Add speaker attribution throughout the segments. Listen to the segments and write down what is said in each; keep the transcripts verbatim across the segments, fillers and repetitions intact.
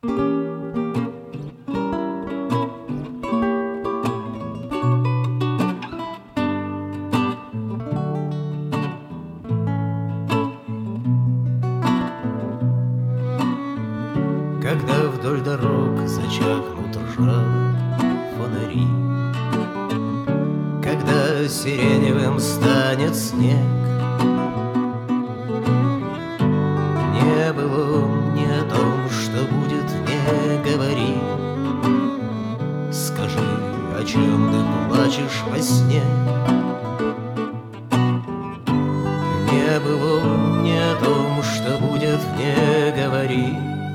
Speaker 1: Когда вдоль дорог зачахнут ржавые фонари, когда сиреневым станет снег, не было ни о том, что будет, не говори. Скажи, о чем ты плачешь во сне. Не было ни о том, что будет, не говори.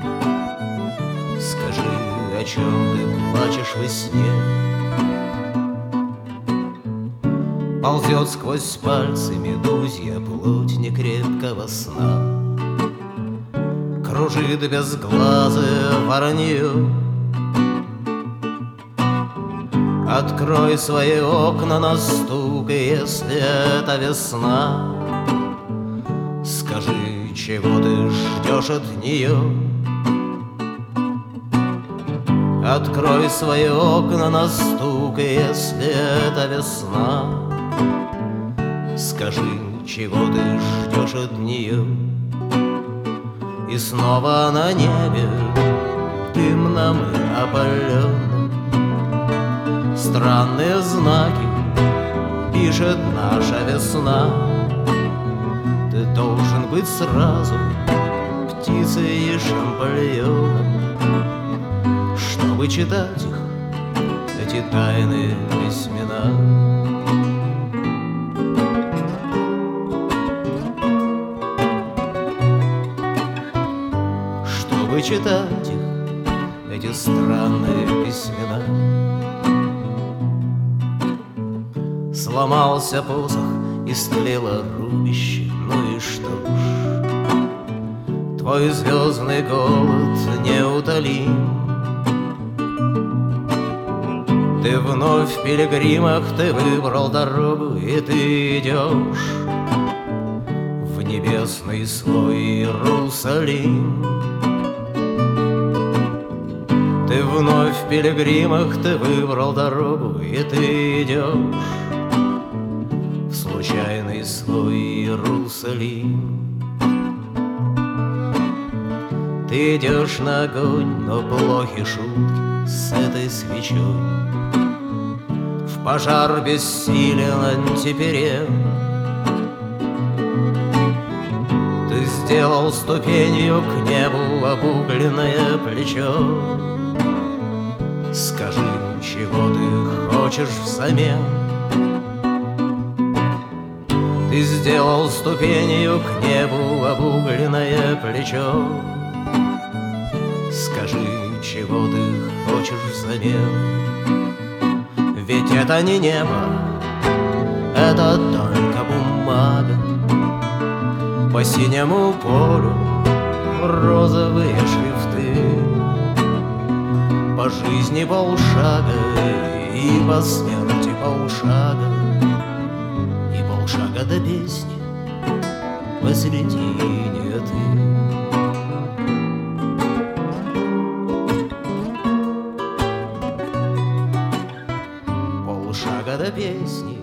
Speaker 1: Скажи, о чем ты плачешь во сне. Ползет сквозь пальцы медузья плоть некрепкого сна, кружит безглазое воронье. Открой свои окна на стук, если это весна. Скажи, чего ты ждешь от нее. Открой свои окна на стук, если это весна. Скажи, чего ты ждешь от нее. И снова на небе дымном и опаленном странные знаки пишет наша весна. Ты должен быть сразу птицей и шампальоном, чтобы читать их, эти тайные письмена. Чтобы читать их, эти странные письмена. Сломался посох, истлело рубище, ну и что ж, твой звездный голод неутолим. Ты вновь в пилигримах, ты выбрал дорогу, и ты идешь в небесный свой Иерусалим. Ты вновь в пилигримах, ты выбрал дорогу, и ты идешь в случайный свой Иерусалим. Ты идешь на огонь, но плохи шутки с этой свечой. В пожар бессилен антиперен. Ты сделал ступенью к небу обугленное плечо. Скажи, чего ты хочешь взамен. Ты сделал ступенью к небу обугленное плечо. Скажи, чего ты хочешь взамен. Ведь это не небо, это только бумага. По синему полю розовые шрифты. По жизни полшага и по смерти полшага, и полшага до песни посередине ты. Полшага до песни